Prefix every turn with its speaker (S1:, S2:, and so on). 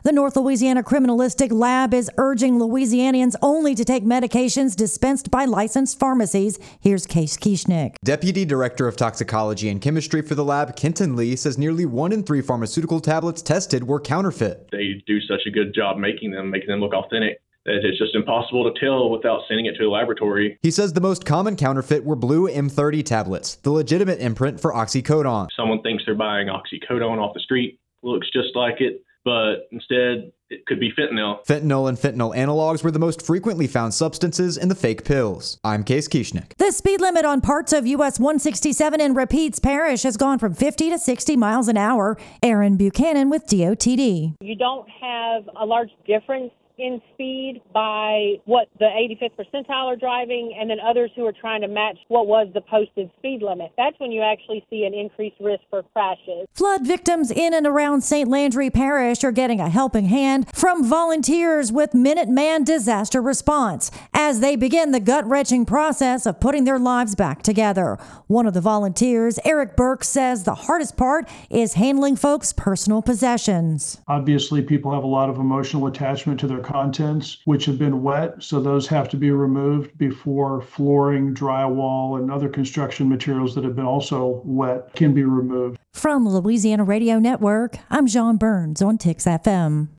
S1: The North Louisiana Criminalistic Lab is urging Louisianians only to take medications dispensed by licensed pharmacies. Here's Case Kieschnick.
S2: Deputy Director of Toxicology and Chemistry for the lab, Kenton Lee, says nearly 1 in 3 pharmaceutical tablets tested were counterfeit.
S3: They do such a good job making them look authentic that it's just impossible to tell without sending it to a laboratory.
S2: He says the most common counterfeit were blue M30 tablets, the legitimate imprint for oxycodone.
S3: Someone thinks they're buying oxycodone off the street, looks just like it, but instead it could be fentanyl.
S2: Fentanyl and fentanyl analogs were the most frequently found substances in the fake pills. I'm Case Kieschnick.
S1: The speed limit on parts of US 167 in Rapides Parish has gone from 50 to 60 miles an hour. Aaron Buchanan with DOTD.
S4: You don't have a large difference in speed by what the 85th percentile are driving and then others who are trying to match what was the posted speed limit. That's when you actually see an increased risk for crashes.
S1: Flood victims in and around St. Landry Parish are getting a helping hand from volunteers with Minuteman Disaster Response as they begin the gut-wrenching process of putting their lives back together. One of the volunteers, Eric Burke, says the hardest part is handling folks' personal possessions.
S5: Obviously, people have a lot of emotional attachment to their contents, which have been wet, so those have to be removed before flooring, drywall, and other construction materials that have been also wet can be removed.
S1: From Louisiana Radio Network, I'm John Burns on TIX FM.